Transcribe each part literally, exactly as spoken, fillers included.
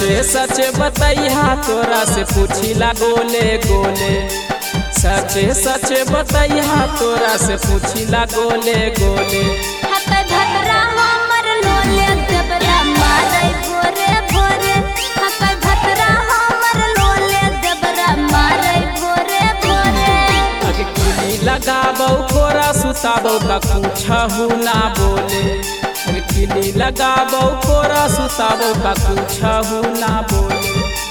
सचे सचे बतैया तोरा से पूछिला गोले गोले। सचे सचे बतैया तोरा से पूछिला गोले गोले। लगाबो कोरा सुताबो का कुछहु ना बोले। किली लगाबो कोरा सुताबो का कुछहु ना बोले।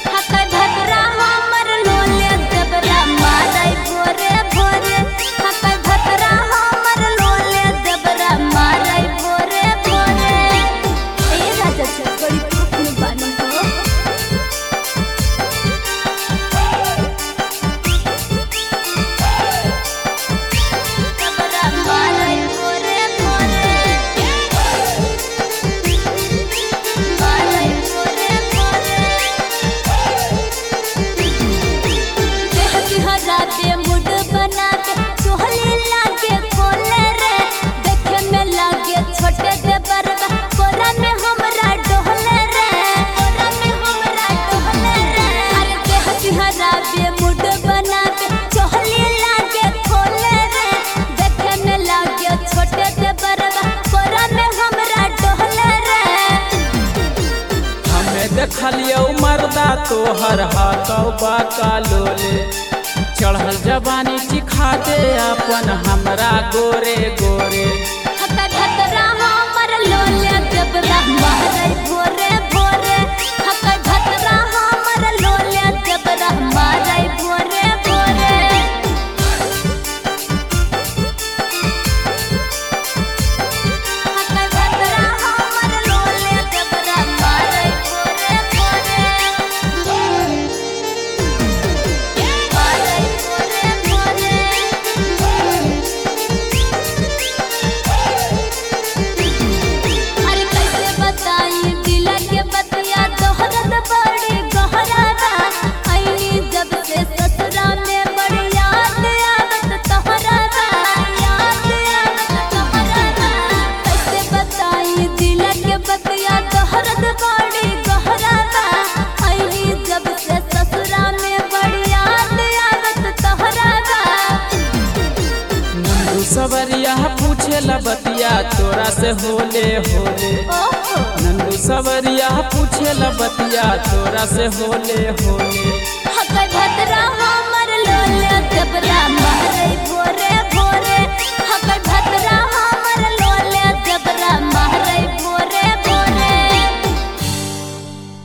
देखलियो मर्दा तोहर हाथौ बाका लोले। चढ़ल जवानी चिखा दे अपन हमरा गोरे गोरे। सवरिया पूछे बतिया तोरा से होले होले। नंदू सवरिया पूछे बतिया तोरा से होले होले।